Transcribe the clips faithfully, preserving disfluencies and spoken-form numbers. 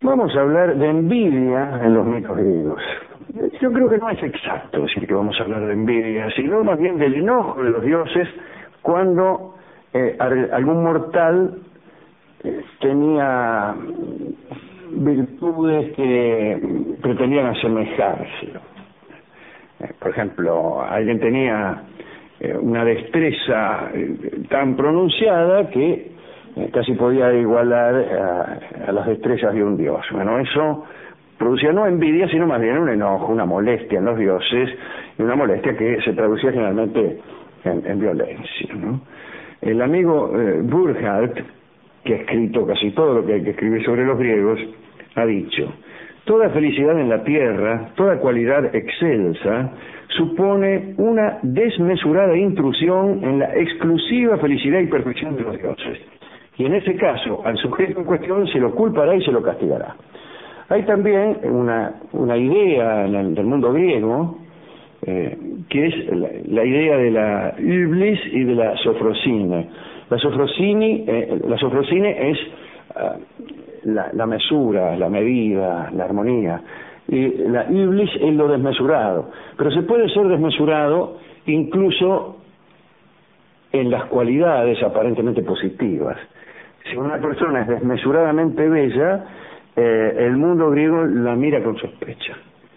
Vamos a hablar de envidia en los mitos griegos. Yo creo que no es exacto decir que vamos a hablar de envidia, sino más bien del enojo de los dioses cuando eh, algún mortal eh, tenía virtudes que pretendían asemejarse. Eh, por ejemplo, alguien tenía eh, una destreza eh, tan pronunciada que eh, casi podía igualar a, a las destrezas de un dios. Bueno, eso producía no envidia, sino más bien un enojo, una molestia en los dioses, y una molestia que se traducía generalmente en, en violencia, ¿no? El amigo eh, Burckhardt, que ha escrito casi todo lo que hay que escribir sobre los griegos, ha dicho: toda felicidad en la tierra, toda cualidad excelsa, supone una desmesurada intrusión en la exclusiva felicidad y perfección de los dioses. Y en ese caso, al sujeto en cuestión se lo culpará y se lo castigará. Hay también una, una idea en el, del mundo griego, eh, que es la, la idea de la Iblis y de la Sofrosine. La Sofrosine, eh, la Sofrosine es uh, la, la mesura, la medida, la armonía. Y la Iblis es lo desmesurado. Pero se puede ser desmesurado incluso en las cualidades aparentemente positivas. Si una persona es desmesuradamente bella, Eh, el mundo griego la mira con sospecha.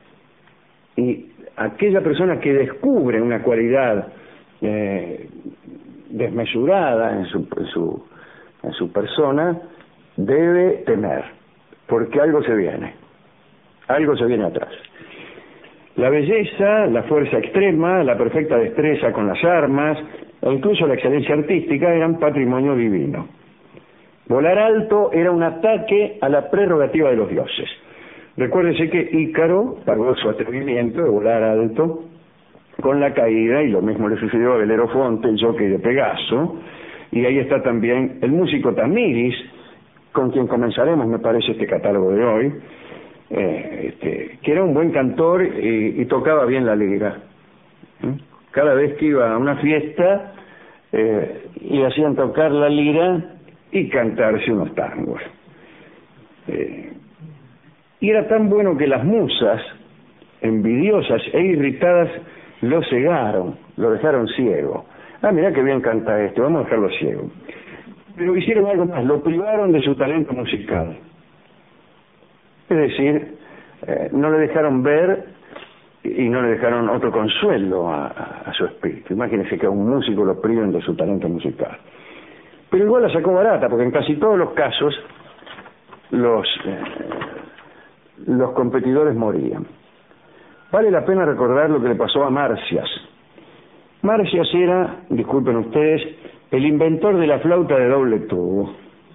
Y aquella persona que descubre una cualidad eh, desmesurada en su, en, su, en su persona, debe temer, porque algo se viene, algo se viene atrás. La belleza, la fuerza extrema, la perfecta destreza con las armas, e incluso la excelencia artística eran patrimonio divino. Volar alto era un ataque a la prerrogativa de los dioses. Recuérdese que Ícaro pagó su atrevimiento de volar alto con la caída, y lo mismo le sucedió a Belerofonte, el jockey de Pegaso, y ahí está también el músico Tamiris, con quien comenzaremos, me parece, este catálogo de hoy, eh, este, que era un buen cantor y, y tocaba bien la lira. ¿Mm? Cada vez que iba a una fiesta, eh, y hacían tocar la lira y cantarse unos tangos. Eh, y era tan bueno que las musas, envidiosas e irritadas, lo cegaron, lo dejaron ciego. Ah, mirá que bien canta este, vamos a dejarlo ciego. Pero hicieron algo más, lo privaron de su talento musical. Es decir, eh, no le dejaron ver y no le dejaron otro consuelo a, a, a su espíritu. Imagínense que a un músico lo priven de su talento musical. Pero igual la sacó barata, porque en casi todos los casos los, eh, los competidores morían. Vale la pena recordar lo que le pasó a Marcias. Marcias era, disculpen ustedes, el inventor de la flauta de doble tubo.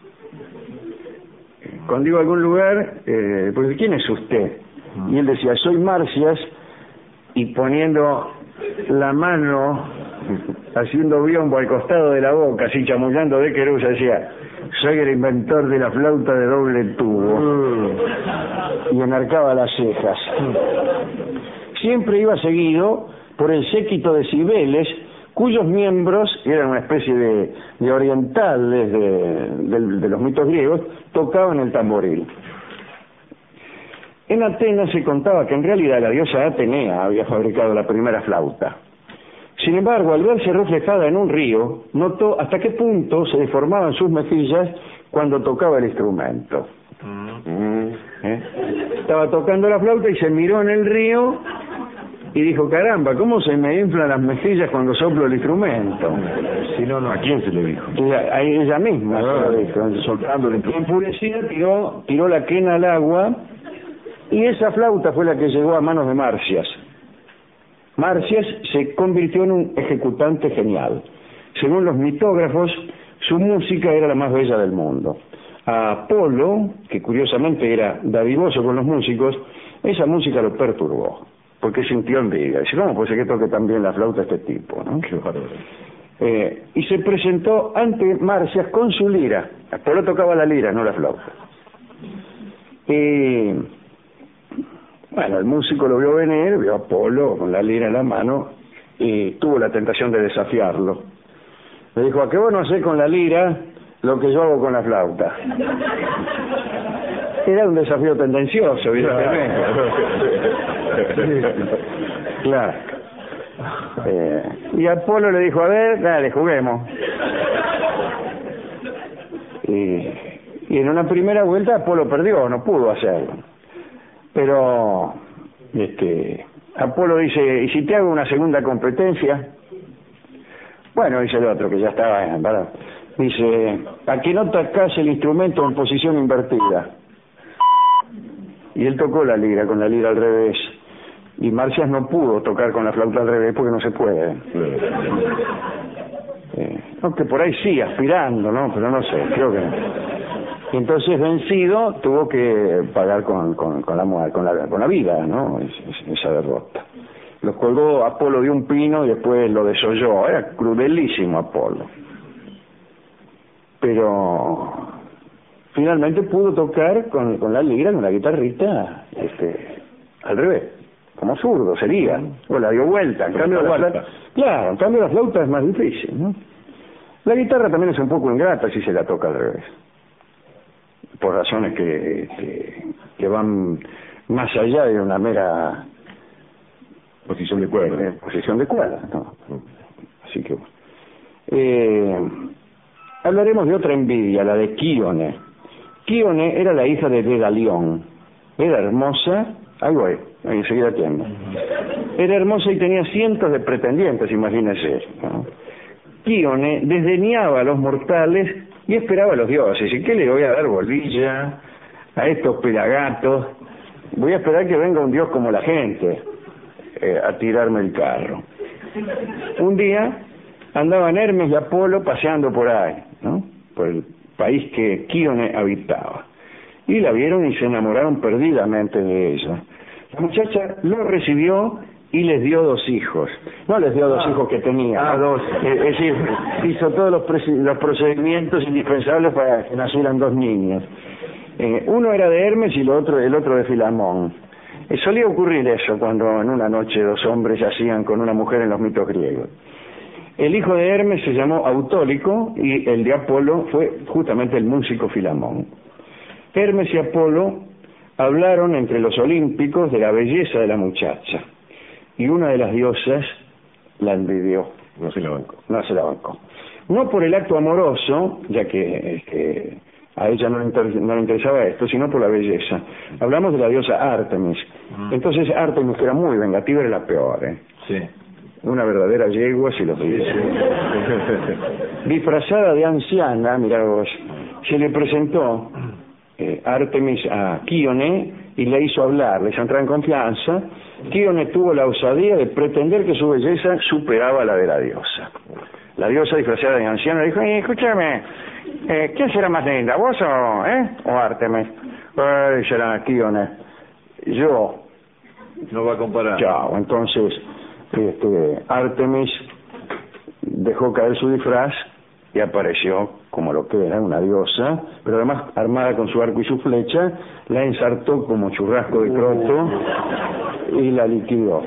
Cuando digo a algún lugar, eh, pues ¿quién es usted? Y él decía, soy Marcias, y poniendo la mano, haciendo biombo al costado de la boca, así chamullando de querusa, decía, soy el inventor de la flauta de doble tubo. Mm. Y enarcaba las cejas. Siempre iba seguido por el séquito de Cibeles, cuyos miembros eran una especie de, de orientales de, de, de los mitos griegos, tocaban el tamboril. En Atenas se contaba que en realidad la diosa Atenea había fabricado la primera flauta. Sin embargo, al verse reflejada en un río, notó hasta qué punto se deformaban sus mejillas cuando tocaba el instrumento. Mm. ¿Eh? Estaba tocando la flauta y se miró en el río y dijo, caramba, ¿cómo se me inflan las mejillas cuando soplo el instrumento? Si no, no, ¿a quién se le dijo? A ella misma, ah, se lo dijo, soltando el instrumento. Enfurecida tiró, tiró la quena al agua, y esa flauta fue la que llegó a manos de Marcias. Marcias se convirtió en un ejecutante genial. Según los mitógrafos, su música era la más bella del mundo. A Apolo, que curiosamente era dadivoso con los músicos, esa música lo perturbó, porque sintió envidia. Dice, ¿cómo puede ser que toque tan bien la flauta este tipo, ¿no? Qué bárbaro. Eh, y se presentó ante Marcias con su lira. Apolo tocaba la lira, no la flauta. Y bueno, el músico lo vio venir, vio a Apolo con la lira en la mano y tuvo la tentación de desafiarlo. Le dijo, ¿a qué vos no hacés con la lira lo que yo hago con la flauta? Era un desafío tendencioso, evidentemente. Claro. Eh, y Apolo le dijo, a ver, dale, juguemos. Y, y en una primera vuelta Apolo perdió, no pudo hacerlo. Pero este Apolo dice, ¿y si te hago una segunda competencia? Bueno, dice el otro, que ya estaba, ¿verdad? Dice, ¿a que no tocas el instrumento en posición invertida? Y él tocó la lira, con la lira al revés. Y Marcias no pudo tocar con la flauta al revés porque no se puede. Eh, aunque por ahí sí, aspirando, ¿no? Pero no sé, creo que no. Y entonces, vencido, tuvo que pagar con, con, con, la, con, la, con la vida, ¿no? Es, es, esa derrota. Lo colgó Apolo de un pino y después lo desolló. Era crudelísimo Apolo. Pero finalmente pudo tocar con, con la lira, con la guitarrita, este, al revés, como zurdo sería, o la dio vuelta. En cambio la flauta, claro, en cambio la flauta es más difícil, ¿no? La guitarra también es un poco ingrata si se la toca al revés, por razones que, que, que van más allá de una mera posición de cuerda. Eh, posición de cuerda, ¿no? Así que eh, hablaremos de otra envidia, la de Quíone. Quíone era la hija de Dedalión. Era hermosa, ahí voy, ahí enseguida tiendo. Era hermosa y tenía cientos de pretendientes, imagínense, ¿no? Quíone desdeñaba a los mortales y esperaba a los dioses. ¿Y qué le voy a dar bolilla a estos pelagatos? Voy a esperar que venga un dios como la gente eh, a tirarme el carro. Un día andaban Hermes y Apolo paseando por ahí, ¿no? Por el país que Quíone habitaba. Y la vieron y se enamoraron perdidamente de ella. La muchacha lo recibió y les dio dos hijos. No les dio dos ah, hijos que tenía, ah, dos. Es decir, hizo todos los, los procedimientos indispensables para que nacieran dos niños. Eh, uno era de Hermes y el otro, el otro de Filamón. Eh, solía ocurrir eso cuando en una noche dos hombres yacían con una mujer en los mitos griegos. El hijo de Hermes se llamó Autólico y el de Apolo fue justamente el músico Filamón. Hermes y Apolo hablaron entre los olímpicos de la belleza de la muchacha y una de las diosas la envidió. No se la bancó. No se la bancó. No por el acto amoroso, ya que este, a ella no le, inter, no le interesaba esto, sino por la belleza. Hablamos de la diosa Artemis. Mm. Entonces Artemis, que era muy vengativa, era la peor, ¿eh? Sí. Una verdadera yegua, si lo dice. Disfrazada de anciana, mirá vos, se le presentó eh, Artemis a Quíone y le hizo hablar, les entró en confianza. Quíone tuvo la osadía de pretender que su belleza superaba la de la diosa. La diosa, disfrazada de anciana, dijo, eh, escúchame, eh, ¿quién será más linda, vos o, eh, o Artemis? Eh, será Quíone. Yo. No va a comparar. Chao, entonces este, Artemis dejó caer su disfraz y apareció como lo que era, una diosa, pero además armada con su arco y su flecha, la ensartó como churrasco de croto y la liquidó.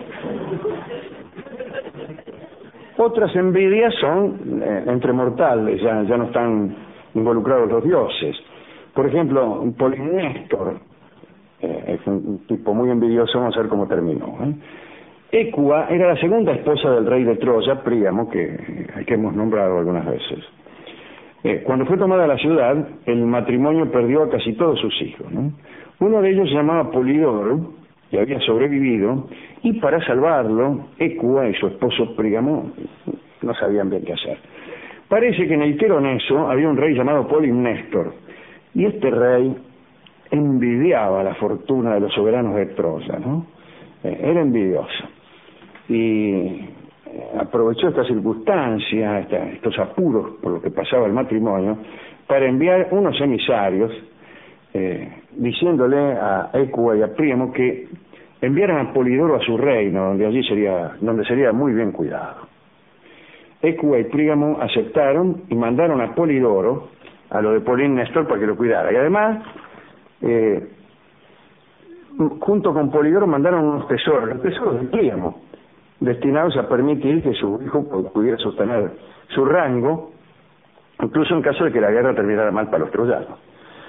Otras envidias son eh, entre mortales, ya, ya no están involucrados los dioses. Por ejemplo, Polimnestor, eh, es un tipo muy envidioso, vamos a ver cómo terminó, ¿eh? Écua era la segunda esposa del rey de Troya, Príamo, que, que hemos nombrado algunas veces. Eh, cuando fue tomada la ciudad, el matrimonio perdió a casi todos sus hijos, ¿no? Uno de ellos se llamaba Polidoro, y había sobrevivido, y para salvarlo, Écua y su esposo Príamo no sabían bien qué hacer. Parece que en el Queroneso había un rey llamado Polimnestor, y este rey envidiaba la fortuna de los soberanos de Troya, ¿no? Eh, era envidioso. Y aprovechó esta circunstancia, esta, estos apuros por lo que pasaba el matrimonio, para enviar unos emisarios eh, diciéndole a Écua y a Príamo que enviaran a Polidoro a su reino, donde allí sería, donde sería muy bien cuidado. Écua y Príamo aceptaron y mandaron a Polidoro a lo de Polimnestor para que lo cuidara. Y además, eh, junto con Polidoro mandaron unos tesoros, los tesoros de Príamo, destinados a permitir que su hijo pudiera sostener su rango, incluso en caso de que la guerra terminara mal para los troyanos.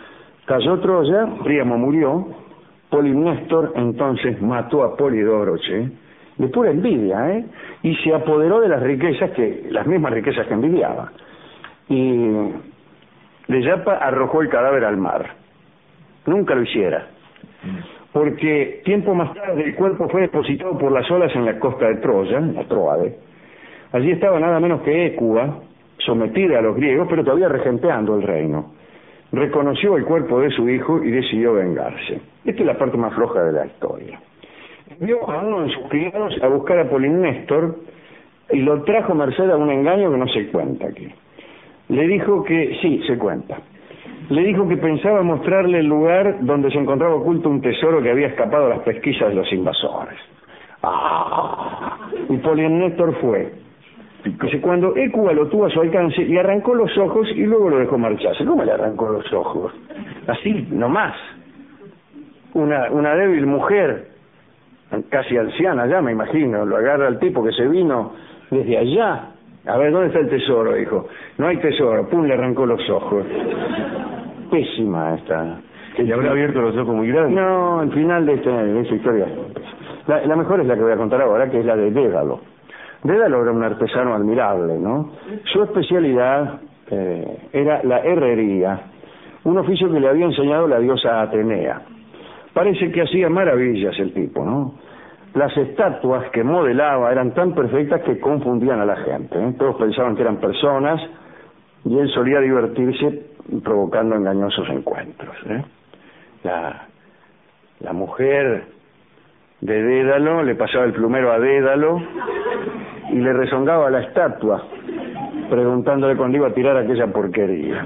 Cayó Troya, Príamo murió, Polimnestor entonces mató a Polidoroche, de pura envidia, ¿eh? Y se apoderó de las riquezas, que las mismas riquezas que envidiaba. Y de Yapa arrojó el cadáver al mar. Nunca lo hiciera, porque tiempo más tarde el cuerpo fue depositado por las olas en la costa de Troya, en la Tróade. Allí estaba nada menos que Écuba, sometida a los griegos, pero todavía regenteando el reino. Reconoció el cuerpo de su hijo y decidió vengarse. Esta es la parte más floja de la historia. Envió a uno de sus criados a buscar a Polimnestor y lo trajo merced a un engaño que no se cuenta aquí. Le dijo que, sí, se cuenta, le dijo que pensaba mostrarle el lugar donde se encontraba oculto un tesoro que había escapado a las pesquisas de los invasores. ¡Ah! Y Polimnestor fue. Dice, cuando Écuba lo tuvo a su alcance, le arrancó los ojos y luego lo dejó marcharse. ¿Cómo le arrancó los ojos? Así, nomás. Una, una débil mujer, casi anciana ya, me imagino, lo agarra al tipo que se vino desde allá. A ver, ¿dónde está el tesoro? Dijo. No hay tesoro. Pum, le arrancó los ojos. Pésima esta. ¿Que le habrá abierto los ojos muy grandes? No, el final de, este, de esta historia. La, la mejor es la que voy a contar ahora, que es la de Dédalo. Dédalo era un artesano admirable, ¿no? Su especialidad eh, era la herrería, un oficio que le había enseñado la diosa Atenea. Parece que hacía maravillas el tipo, ¿no? Las estatuas que modelaba eran tan perfectas que confundían a la gente, ¿eh? Todos pensaban que eran personas y él solía divertirse provocando engañosos encuentros, ¿eh? La, la mujer de Dédalo le pasaba el plumero a Dédalo y le rezongaba a la estatua preguntándole cuándo iba a tirar aquella porquería.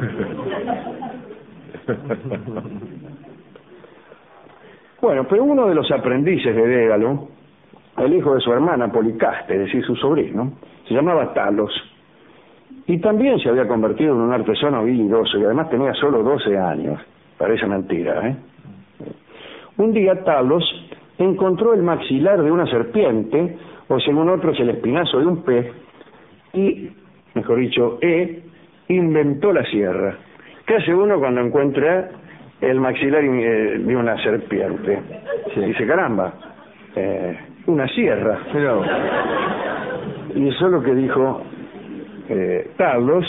Bueno, pero uno de los aprendices de Dédalo, el hijo de su hermana Policaste, es decir, su sobrino, se llamaba Talos, y también se había convertido en un artesano habilidoso, y además tenía solo doce años. Parece mentira, ¿eh? Un día Talos encontró el maxilar de una serpiente, o según otros el espinazo de un pez, y, mejor dicho, E, inventó la sierra. ¿Qué hace uno cuando encuentra el maxilar de una serpiente? Sí. Dice, caramba, eh, una sierra. Pero, y eso es lo que dijo eh, Talos,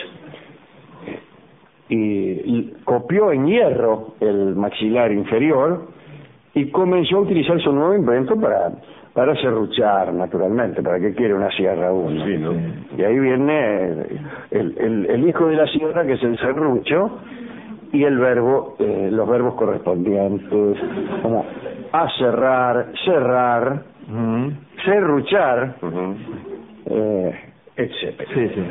y, y copió en hierro el maxilar inferior y comenzó a utilizar su nuevo invento para para serruchar, naturalmente. ¿Para qué quiere una sierra uno? Sí, ¿no? Y ahí viene el, el, el hijo de la sierra, que es el serrucho, y el verbo, eh, los verbos correspondientes, como aserrar, cerrar, uh-huh. serruchar, uh-huh. eh, etcétera. Sí, sí.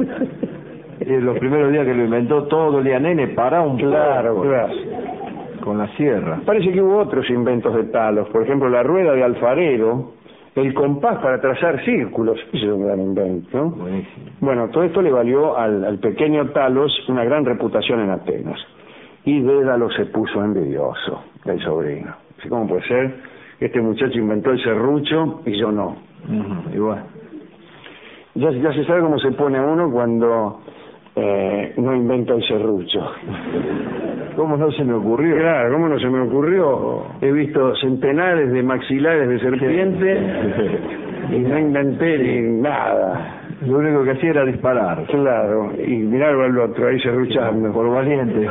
Eh, los primeros días que lo inventó, todo dolía, nene, para un claro, poco. Claro, con la sierra. Parece que hubo otros inventos de Talos, por ejemplo la rueda de alfarero, el compás para trazar círculos, ese es un gran invento, ¿no? Buenísimo. Bueno, todo esto le valió al, al pequeño Talos una gran reputación en Atenas, y Dédalo se puso envidioso del sobrino. Así como puede ser, este muchacho inventó el serrucho y yo no. Uh-huh. Igual. Ya, ya se sabe cómo se pone uno cuando eh, no inventa el serrucho. ¿Cómo no se me ocurrió? Claro, ¿cómo no se me ocurrió? He visto centenares de maxilares de serpiente y no inventé ni nada. Lo único que hacía era disparar. Claro, y mirarlo al otro ahí serruchando. Por valiente.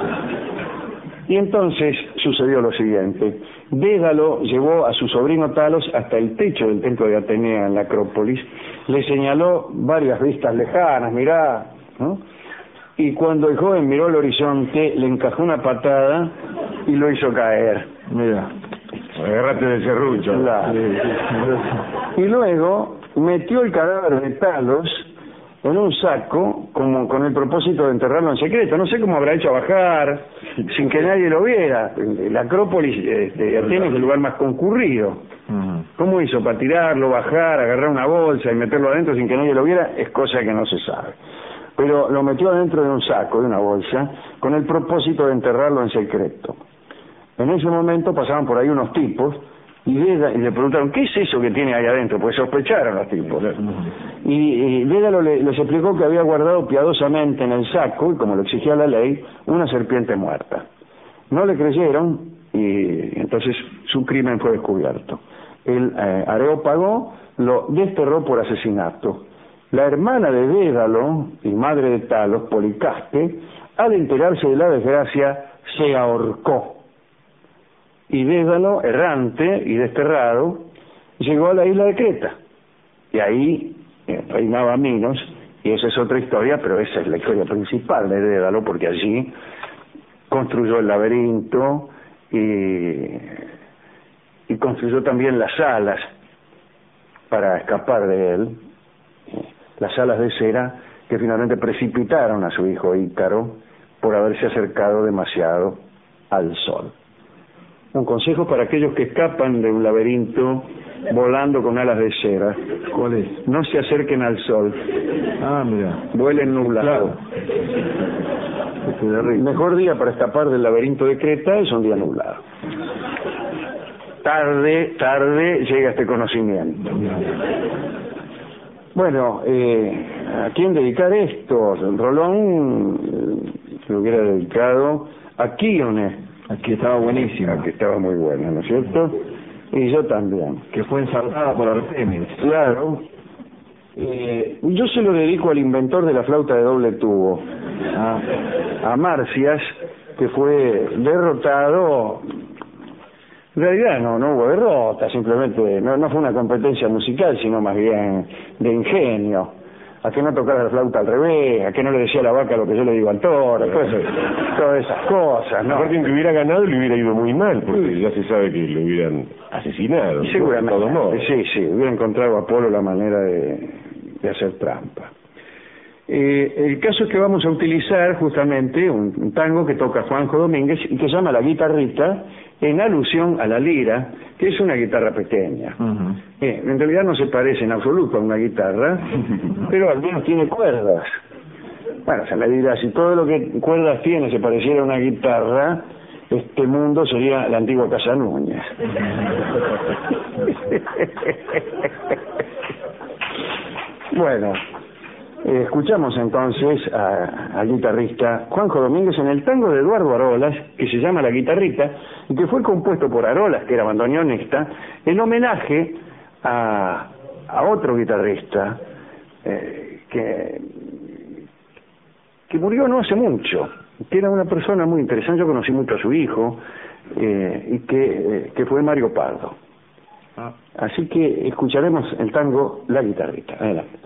Y entonces sucedió lo siguiente. Dédalo llevó a su sobrino Talos hasta el techo del templo de Atenea en la Acrópolis, le señaló varias vistas lejanas, mirá, ¿no? Y cuando el joven miró el horizonte, le encajó una patada y lo hizo caer. Mira, agarrate del serrucho. Claro. Y luego metió el cadáver de Talos en un saco, como con el propósito de enterrarlo en secreto. No sé cómo habrá hecho a bajar sin que nadie lo viera. La Acrópolis de Atenas es el lugar más concurrido. ¿Cómo hizo para tirarlo, bajar, agarrar una bolsa y meterlo adentro sin que nadie lo viera? Es cosa que no se sabe. Pero lo metió adentro de un saco, de una bolsa, con el propósito de enterrarlo en secreto. En ese momento pasaban por ahí unos tipos y, y le preguntaron, ¿qué es eso que tiene ahí adentro? Pues sospecharon los tipos. Y, y Dédalo le, les explicó que había guardado piadosamente en el saco, y como lo exigía la ley, una serpiente muerta. No le creyeron y entonces su crimen fue descubierto. El eh, Areópago lo desterró por asesinato. La hermana de Dédalo y madre de Talos, Policaste, al enterarse de la desgracia, se ahorcó. Y Dédalo, errante y desterrado, llegó a la isla de Creta. Y ahí eh, reinaba Minos, y esa es otra historia, pero esa es la historia principal de Dédalo, porque allí construyó el laberinto y, y construyó también las alas para escapar de él, las alas de cera que finalmente precipitaron a su hijo Ícaro por haberse acercado demasiado al sol. Un consejo para aquellos que escapan de un laberinto volando con alas de cera. ¿Cuál es? No se acerquen al sol. Ah, mira. Vuelen nublado. Claro. El mejor día para escapar del laberinto de Creta es un día nublado. Tarde, tarde llega este conocimiento. Bueno, eh, ¿a quién dedicar esto? Rolón eh, se lo hubiera dedicado a Quíone. Aquí estaba buenísima. Que estaba muy buena, ¿no es cierto? Y yo también. Que fue ensartada por Artemis. Claro. Eh, yo se lo dedico al inventor de la flauta de doble tubo, a, a Marcias, que fue derrotado. En realidad no, no hubo derrota, simplemente no, no fue una competencia musical, sino más bien de ingenio. A que no tocara la flauta al revés, a que no le decía a la vaca lo que yo le digo al toro, todo eso, todas esas cosas, ¿no? Aparte, que hubiera ganado le hubiera ido muy mal, porque ya se sabe que lo hubieran asesinado. Y seguramente, de todos modos. sí, sí, hubiera encontrado a Apolo la manera de, de hacer trampa. Eh, el caso es que vamos a utilizar justamente un, un tango que toca Juanjo Domínguez y que se llama La Guitarrita, en alusión a la lira, que es una guitarra pequeña. Uh-huh. eh, en realidad no se parece en absoluto a una guitarra, pero al menos tiene cuerdas. Bueno, se me dirá, si todo lo que cuerdas tiene se pareciera a una guitarra, este mundo sería la antigua Casa Núñez. Bueno, eh, escuchamos entonces a- al guitarrista Juanjo Domínguez en el tango de Eduardo Arolas, que se llama La Guitarrita, y que fue compuesto por Arolas, que era bandoneonista, en homenaje a, a otro guitarrista eh, que, que murió no hace mucho, que era una persona muy interesante. Yo conocí mucho a su hijo, eh, y que, eh, que fue Mario Pardo. Así que escucharemos el tango La Guitarrita. Adelante.